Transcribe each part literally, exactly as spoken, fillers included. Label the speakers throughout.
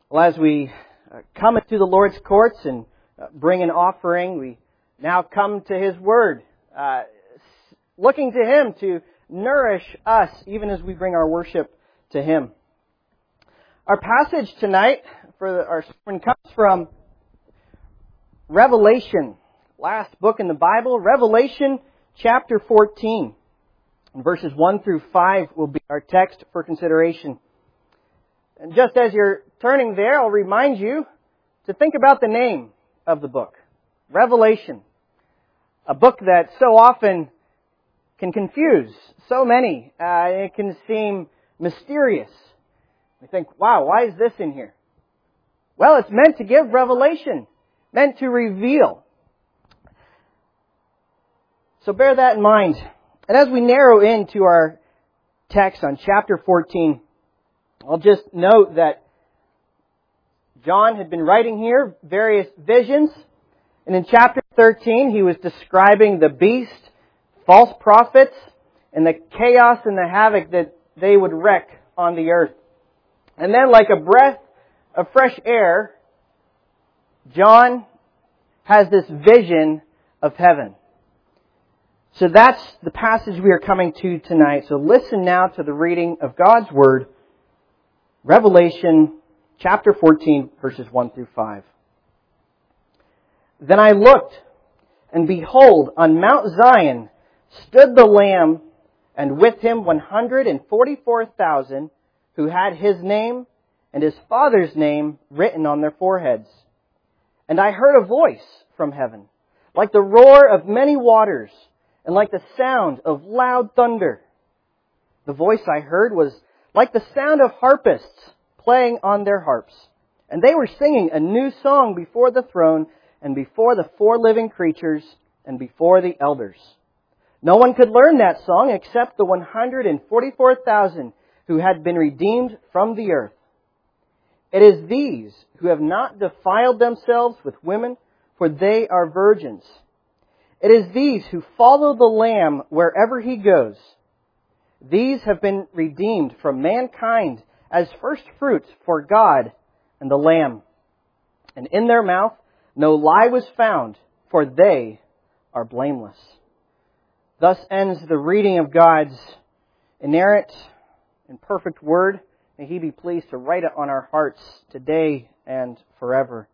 Speaker 1: Well, as we come into the Lord's courts and bring an offering, we now come to His Word, uh, looking to Him to nourish us even as we bring our worship to Him. Our passage tonight for the, our sermon comes from Revelation, last book in the Bible, Revelation chapter fourteen. And verses one through five will be our text for consideration. And just as you're turning there, I'll remind you to think about the name of the book, Revelation. A book that so often can confuse so many. Uh, it can seem mysterious. We think, wow, why is this in here? Well, it's meant to give revelation, meant to reveal. So bear that in mind. And as we narrow into our text on chapter fourteen, I'll just note that John had been writing here various visions. And in chapter thirteen, he was describing the beast, false prophets, and the chaos and the havoc that they would wreak on the earth. And then, like a breath of fresh air, John has this vision of heaven. So that's the passage we are coming to tonight. So listen now to the reading of God's Word, Revelation chapter fourteen, verses one through five. Then I looked, and behold, on Mount Zion stood the Lamb, and with Him one hundred forty-four thousand, who had His name and His Father's name written on their foreheads. And I heard a voice from heaven, like the roar of many waters, and like the sound of loud thunder. The voice I heard was like the sound of harpists playing on their harps. And they were singing a new song before the throne and before the four living creatures and before the elders. No one could learn that song except the one hundred forty-four thousand who had been redeemed from the earth. It is these who have not defiled themselves with women, for they are virgins. It is these who follow the Lamb wherever He goes. These have been redeemed from mankind as first fruits for God and the Lamb. And in their mouth no lie was found, for they are blameless. Thus ends the reading of God's inerrant and perfect Word. May He be pleased to write it on our hearts today and forever.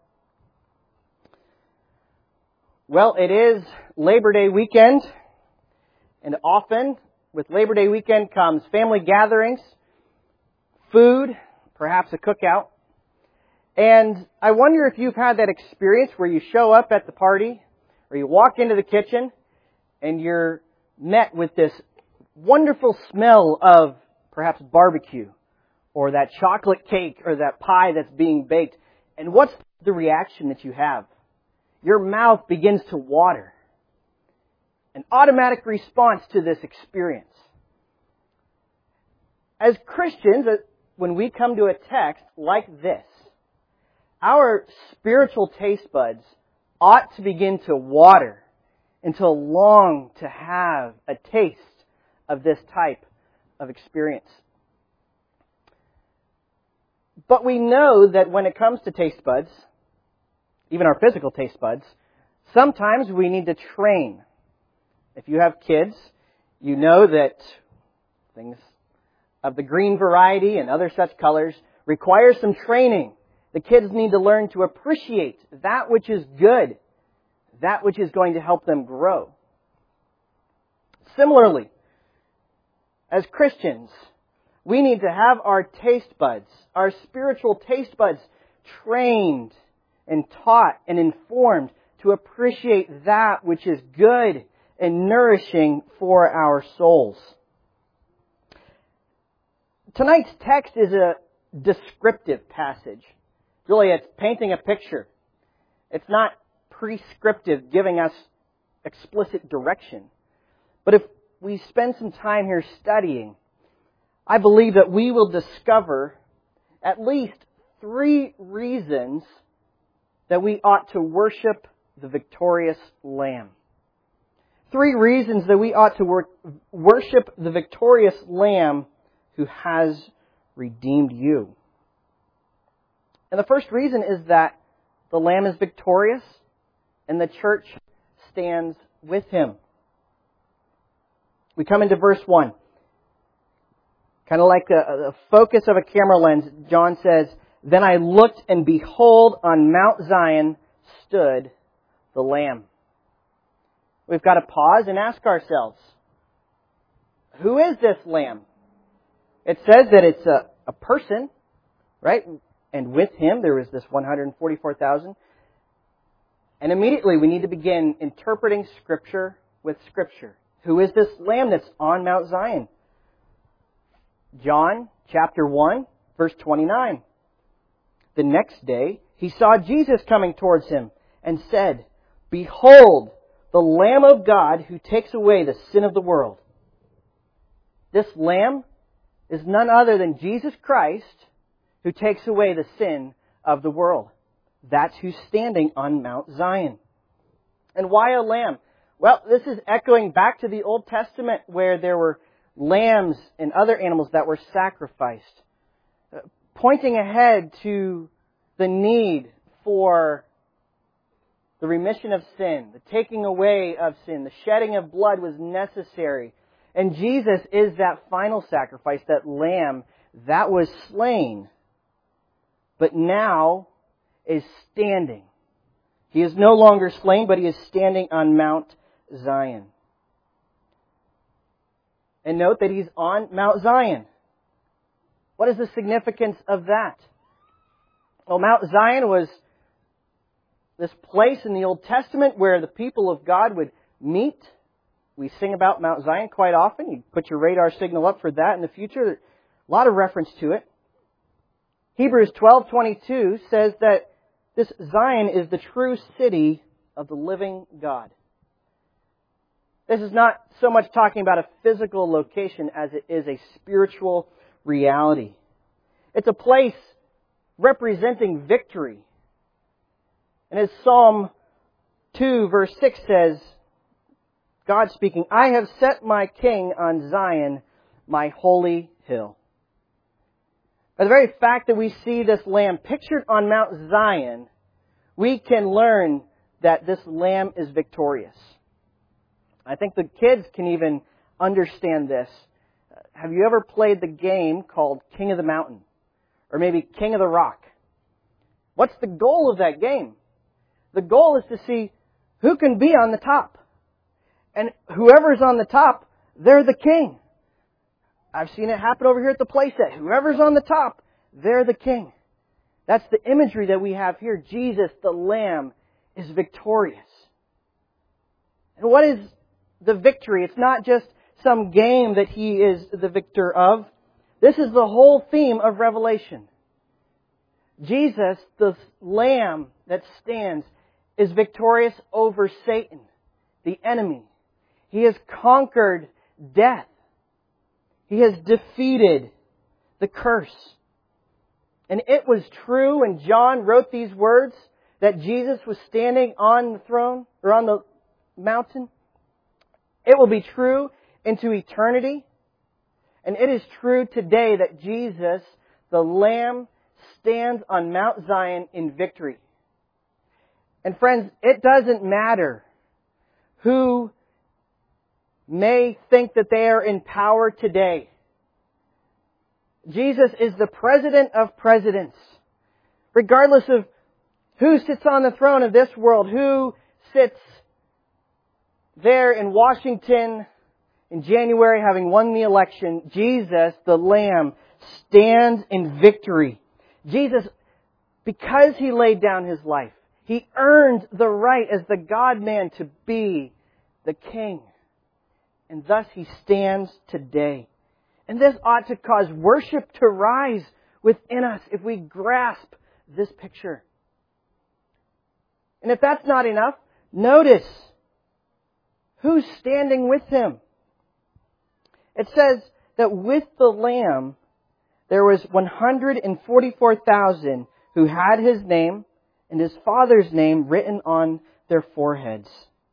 Speaker 1: Well, it is Labor Day weekend, and often with Labor Day weekend comes family gatherings, food, perhaps a cookout. And I wonder if you've had that experience where you show up at the party, or you walk into the kitchen, and you're met with this wonderful smell of perhaps barbecue, or that chocolate cake, or that pie that's being baked. And what's the reaction that you have? Your mouth begins to water. An automatic response to this experience. As Christians, when we come to a text like this, our spiritual taste buds ought to begin to water and to long to have a taste of this type of experience. But we know that when it comes to taste buds, even our physical taste buds, sometimes we need to train. If you have kids, you know that things of the green variety and other such colors require some training. The kids need to learn to appreciate that which is good, that which is going to help them grow. Similarly, as Christians, we need to have our taste buds, our spiritual taste buds, trained and taught and informed to appreciate that which is good and nourishing for our souls. Tonight's text is a descriptive passage. Really, it's painting a picture. It's not prescriptive, giving us explicit direction. But if we spend some time here studying, I believe that we will discover at least three reasons that we ought to worship the victorious Lamb. Three reasons that we ought to wor- worship the victorious Lamb who has redeemed you. And the first reason is that the Lamb is victorious and the church stands with Him. We come into verse one. Kind of like the, the focus of a camera lens, John says, "Then I looked, and behold, on Mount Zion stood the Lamb." We've got to pause and ask ourselves, who is this Lamb? It says that it's a, a person, right? And with Him there was this one hundred forty-four thousand. And immediately we need to begin interpreting Scripture with Scripture. Who is this Lamb that's on Mount Zion? John chapter one, verse twenty-nine. "The next day he saw Jesus coming towards him and said, 'Behold, the Lamb of God who takes away the sin of the world.'" This Lamb is none other than Jesus Christ, who takes away the sin of the world. That's who's standing on Mount Zion. And why a lamb? Well, this is echoing back to the Old Testament where there were lambs and other animals that were sacrificed, pointing ahead to the need for the remission of sin, the taking away of sin. The shedding of blood was necessary. And Jesus is that final sacrifice, that lamb that was slain, but now is standing. He is no longer slain, but He is standing on Mount Zion. And note that He's on Mount Zion. What is the significance of that? Well, Mount Zion was this place in the Old Testament where the people of God would meet. We sing about Mount Zion quite often. You put your radar signal up for that in the future. There's a lot of reference to it. Hebrews twelve twenty-two says that this Zion is the true city of the living God. This is not so much talking about a physical location as it is a spiritual reality. It's a place representing victory. And as Psalm two verse six says, God speaking, "I have set my king on Zion, my holy hill." By the very fact that we see this lamb pictured on Mount Zion, we can learn that this lamb is victorious. I think the kids can even understand this. Have you ever played the game called King of the Mountain? Or maybe King of the Rock? What's the goal of that game? The goal is to see who can be on the top. And whoever's on the top, they're the king. I've seen it happen over here at the playset. Whoever's on the top, they're the king. That's the imagery that we have here. Jesus, the Lamb, is victorious. And what is the victory? It's not just some game that He is the victor of. This is the whole theme of Revelation. Jesus, the Lamb that stands, is victorious over Satan, the enemy. He has conquered death. He has defeated the curse. And it was true when John wrote these words that Jesus was standing on the throne or on the mountain. It will be true into eternity. And it is true today that Jesus, the Lamb, stands on Mount Zion in victory. And friends, it doesn't matter who may think that they are in power today. Jesus is the President of presidents. Regardless of who sits on the throne of this world, who sits there in Washington in January having won the election, Jesus, the Lamb, stands in victory. Jesus, because He laid down His life, He earned the right as the God-man to be the King. And thus He stands today. And this ought to cause worship to rise within us if we grasp this picture. And if that's not enough, notice who's standing with Him. It says that with the Lamb, there was one hundred forty-four thousand who had His name and His Father's name written on their foreheads.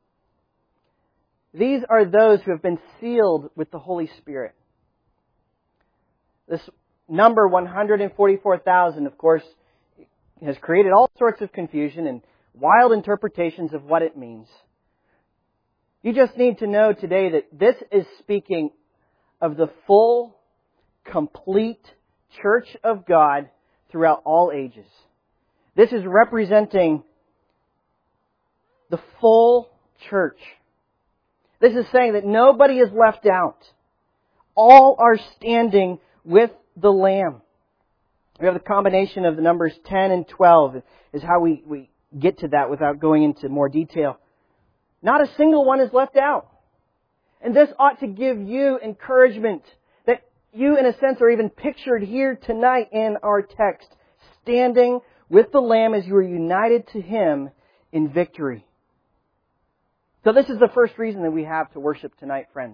Speaker 1: These are those who have been sealed with the Holy Spirit. This number one hundred forty-four thousand, of course, has created all sorts of confusion and wild interpretations of what it means. You just need to know today that this is speaking of the full, complete church of God throughout all ages. This is representing the full church. This is saying that nobody is left out. All are standing with the Lamb. We have the combination of the numbers ten and twelve is how we, we get to that without going into more detail. Not a single one is left out. And this ought to give you encouragement that you, in a sense, are even pictured here tonight in our text, standing with the Lamb as you are united to Him in victory. So this is the first reason that we have to worship tonight, friends.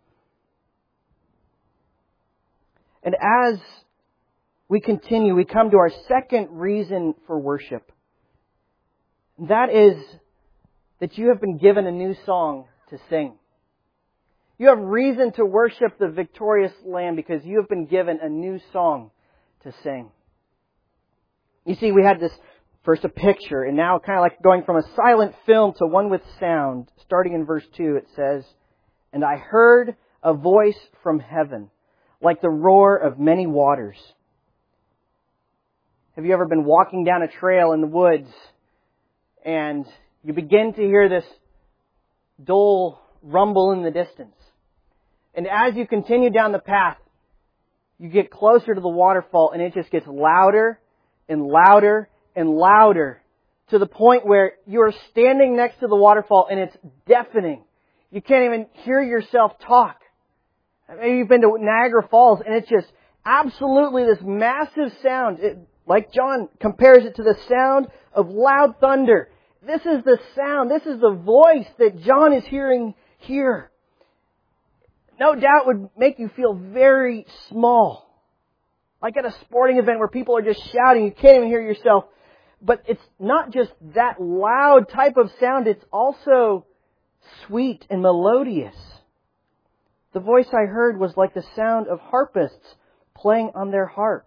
Speaker 1: And as we continue, we come to our second reason for worship. That is that you have been given a new song to sing. You have reason to worship the victorious Lamb because you have been given a new song to sing. You see, we had this first a picture, and now kind of like going from a silent film to one with sound. Starting in verse two, it says, "And I heard a voice from heaven, like the roar of many waters." Have you ever been walking down a trail in the woods and you begin to hear this dull rumble in the distance? And as you continue down the path, you get closer to the waterfall and it just gets louder and louder and louder to the point where you are standing next to the waterfall and it's deafening. You can't even hear yourself talk. Maybe you've been to Niagara Falls and it's just absolutely this massive sound. It, like John compares it to the sound of loud thunder. This is the sound, this is the voice that John is hearing here. No doubt would make you feel very small. Like at a sporting event where people are just shouting, you can't even hear yourself. But it's not just that loud type of sound, it's also sweet and melodious. The voice I heard was like the sound of harpists playing on their harps.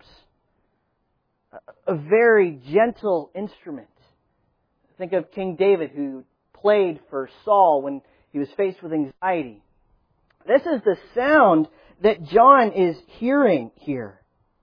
Speaker 1: A very gentle instrument. Think of King David who played for Saul when he was faced with anxiety. This is the sound that John is hearing here.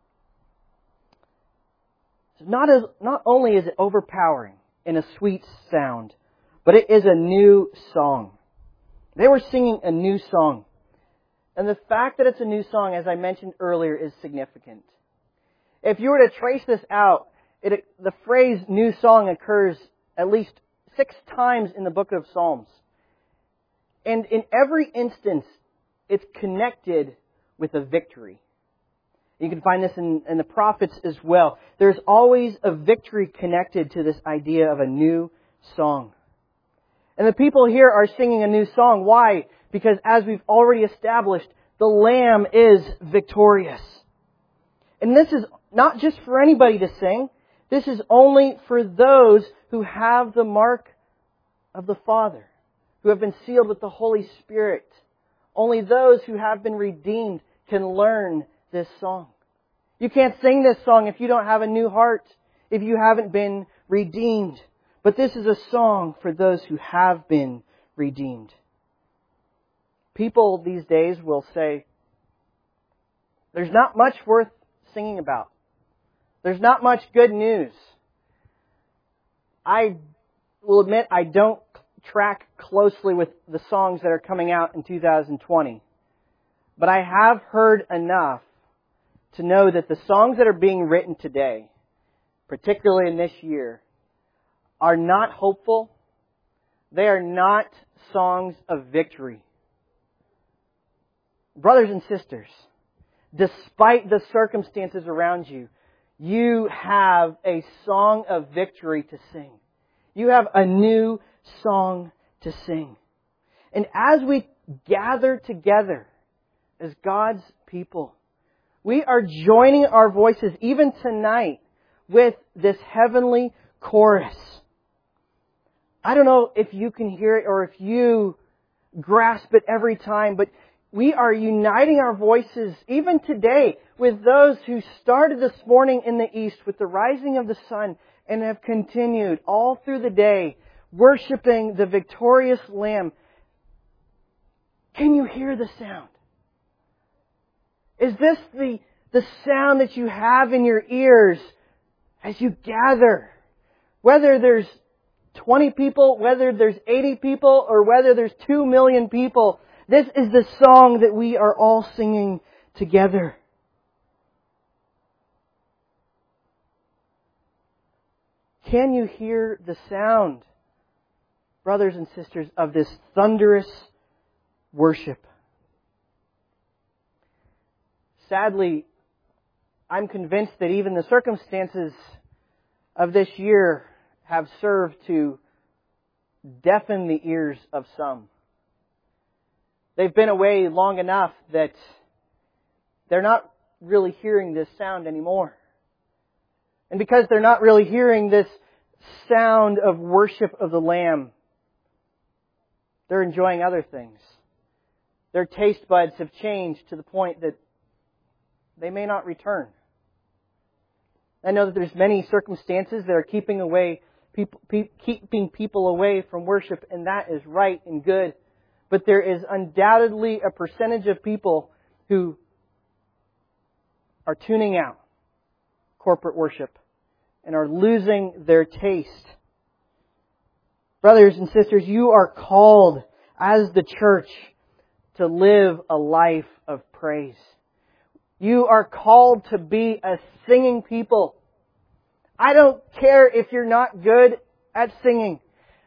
Speaker 1: Not as, not only is it overpowering in a sweet sound, but it is a new song. They were singing a new song. And the fact that it's a new song, as I mentioned earlier, is significant. If you were to trace this out, it, the phrase new song occurs at least six times in the book of Psalms. And in every instance, it's connected with a victory. You can find this in, in the prophets as well. There's always a victory connected to this idea of a new song. And the people here are singing a new song. Why? Because as we've already established, the Lamb is victorious. And this is not just for anybody to sing. This is only for those who have the mark of the Father, who have been sealed with the Holy Spirit. Only those who have been redeemed can learn this song. You can't sing this song if you don't have a new heart, if you haven't been redeemed. But this is a song for those who have been redeemed. People these days will say, there's not much worth singing about. There's not much good news. I will admit I don't track closely with the songs that are coming out in two thousand twenty. But I have heard enough to know that the songs that are being written today, particularly in this year, are not hopeful. They are not songs of victory. Brothers and sisters, despite the circumstances around you, you have a song of victory to sing. You have a new song to sing. And as we gather together as God's people, we are joining our voices even tonight with this heavenly chorus. I don't know if you can hear it or if you grasp it every time, but we are uniting our voices even today with those who started this morning in the east with the rising of the sun and have continued all through the day worshiping the victorious Lamb. Can you hear the sound? Is this the, the sound that you have in your ears as you gather? Whether there's twenty people, whether there's eighty people, or whether there's two million people, this is the song that we are all singing together. Can you hear the sound, brothers and sisters, of this thunderous worship? Sadly, I'm convinced that even the circumstances of this year have served to deafen the ears of some. They've been away long enough that they're not really hearing this sound anymore. And because they're not really hearing this sound of worship of the Lamb, they're enjoying other things. Their taste buds have changed to the point that they may not return. I know that there's many circumstances that are keeping away people, pe- keeping people away from worship, and that is right and good. But there is undoubtedly a percentage of people who are tuning out corporate worship and are losing their taste. Brothers and sisters, you are called as the church to live a life of praise. You are called to be a singing people. I don't care if you're not good at singing.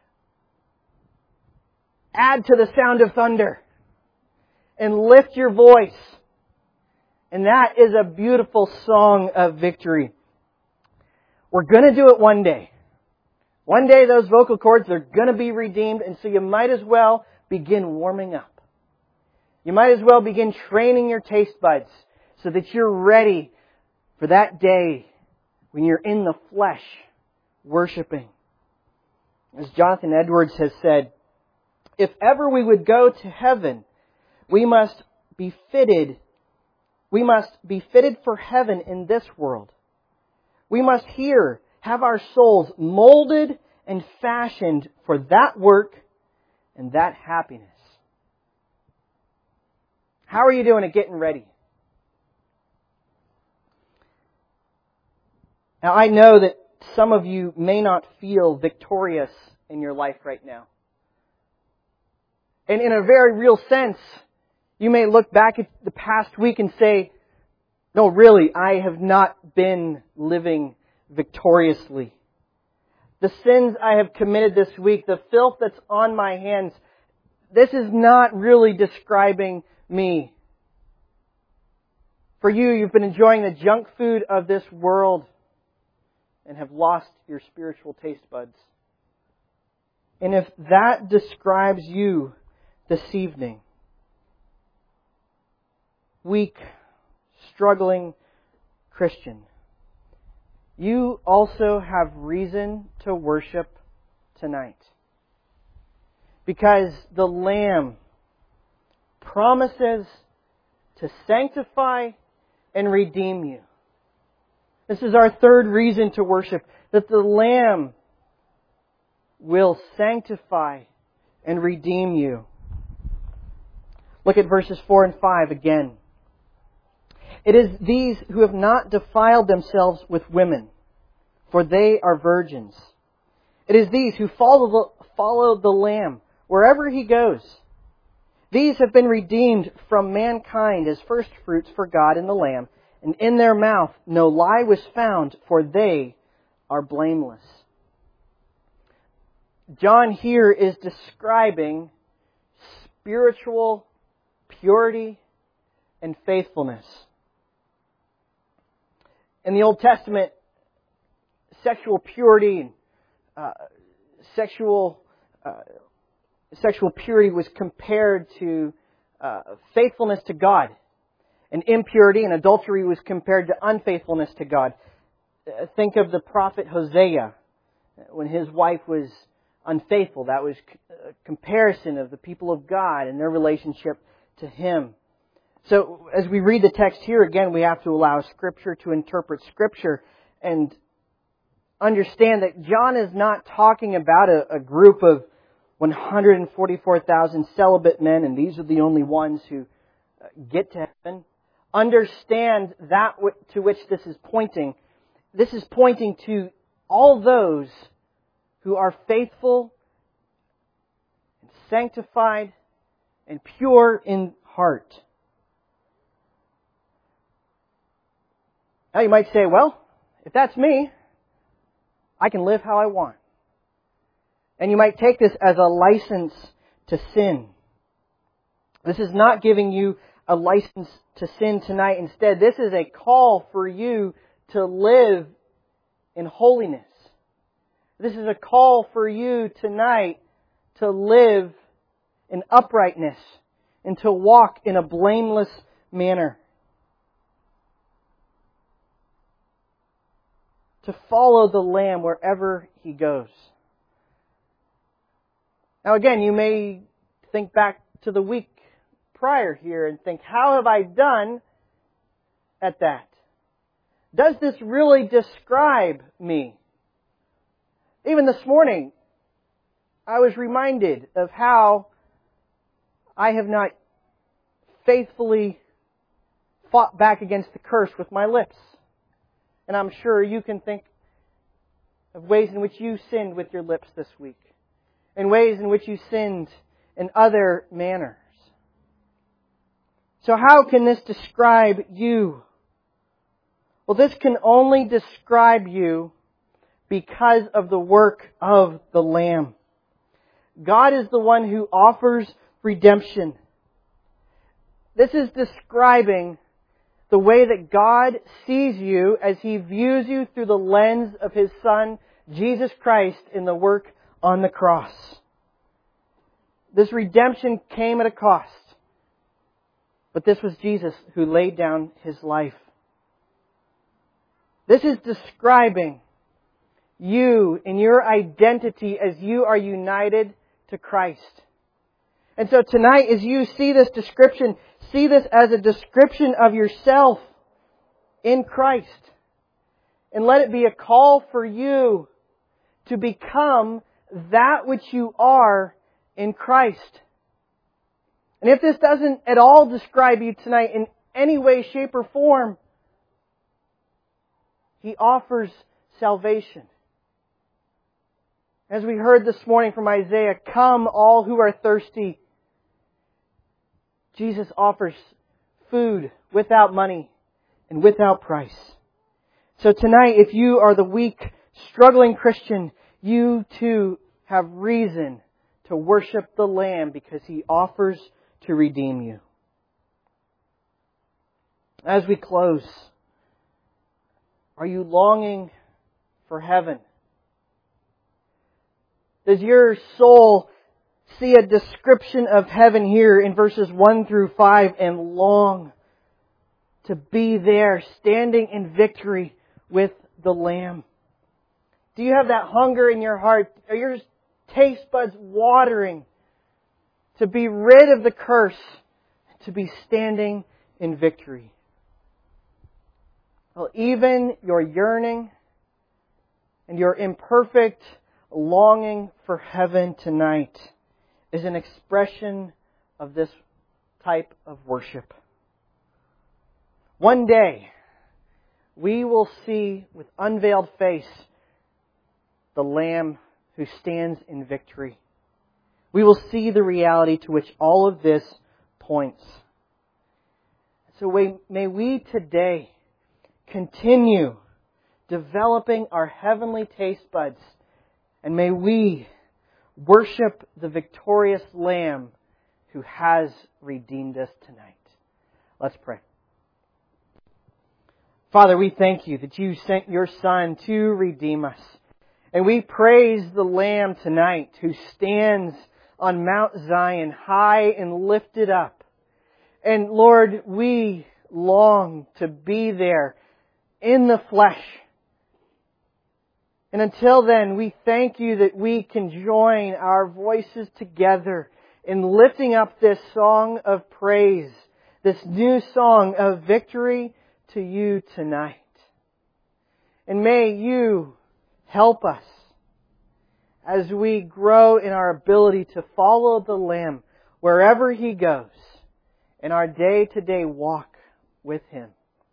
Speaker 1: Add to the sound of thunder and lift your voice. And that is a beautiful song of victory. We're going to do it one day. One day those vocal cords are going to be redeemed, and so you might as well begin warming up. You might as well begin training your taste buds so that you're ready for that day when you're in the flesh worshiping. As Jonathan Edwards has said, if ever we would go to heaven, we must be fitted, we must be fitted for heaven in this world. We must here have our souls molded and fashioned for that work and that happiness. How are you doing at getting ready? Now, I know that some of you may not feel victorious in your life right now. And in a very real sense, you may look back at the past week and say, no, really, I have not been living victoriously. The sins I have committed this week, the filth that's on my hands, this is not really describing me. For you, you've been enjoying the junk food of this world and have lost your spiritual taste buds. And if that describes you this evening, weak, struggling Christian, you also have reason to worship tonight. Because the Lamb promises to sanctify and redeem you. This is our third reason to worship, that the Lamb will sanctify and redeem you. Look at verses four and five again. It is these who have not defiled themselves with women, for they are virgins. It is these who follow the, follow the Lamb wherever He goes. These have been redeemed from mankind as first fruits for God and the Lamb, and in their mouth no lie was found, for they are blameless. John here is describing spiritual purity and faithfulness. In the Old Testament, sexual purity and uh, sexual uh, sexual purity was compared to uh, faithfulness to God. And impurity and adultery was compared to unfaithfulness to God. Uh, think of the prophet Hosea. When his wife was unfaithful, that was a comparison of the people of God and their relationship to Him. So as we read the text here again, we have to allow Scripture to interpret Scripture and understand that John is not talking about a, a group of one hundred forty-four thousand celibate men and these are the only ones who get to heaven. Understand that to which this is pointing. This is pointing to all those who are faithful, and sanctified, and pure in heart. Now you might say, well, if that's me, I can live how I want. And you might take this as a license to sin. This is not giving you a license to sin tonight. Instead, this is a call for you to live in holiness. This is a call for you tonight to live in uprightness and to walk in a blameless manner. To follow the Lamb wherever He goes. Now again, you may think back to the week prior here and think, how have I done at that? Does this really describe me? Even this morning, I was reminded of how I have not faithfully fought back against the curse with my lips. And I'm sure you can think of ways in which you sinned with your lips this week. And ways in which you sinned in other manners. So how can this describe you? Well, this can only describe you because of the work of the Lamb. God is the one who offers redemption. This is describing the way that God sees you as He views you through the lens of His Son, Jesus Christ, in the work on the cross. This redemption came at a cost. But this was Jesus who laid down His life. This is describing you in your identity as you are united to Christ. And so tonight, as you see this description, see this as a description of yourself in Christ. And let it be a call for you to become that which you are in Christ. And if this doesn't at all describe you tonight in any way, shape, or form, He offers salvation. As we heard this morning from Isaiah, come all who are thirsty. Jesus offers food without money and without price. So tonight, if you are the weak, struggling Christian, you too have reason to worship the Lamb because He offers to redeem you. As we close, are you longing for heaven? Does your soul see a description of heaven here in verses one through five and long to be there, standing in victory with the Lamb? Do you have that hunger in your heart? Are your taste buds watering to be rid of the curse, to be standing in victory? Well, even your yearning and your imperfect longing for heaven tonight is an expression of this type of worship. One day, we will see with unveiled face the Lamb who stands in victory. We will see the reality to which all of this points. So we, may we today continue developing our heavenly taste buds, and may we worship the victorious Lamb who has redeemed us tonight. Let's pray. Father, we thank You that You sent Your Son to redeem us. And we praise the Lamb tonight who stands on Mount Zion, high and lifted up. And Lord, we long to be there in the flesh. And until then, we thank You that we can join our voices together in lifting up this song of praise, this new song of victory to you tonight. And may you help us as we grow in our ability to follow the Lamb wherever He goes in our day-to-day walk with Him.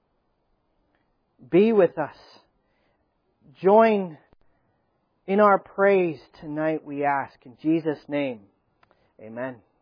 Speaker 1: Be with us. Join in our praise tonight, we ask. In Jesus' name, amen.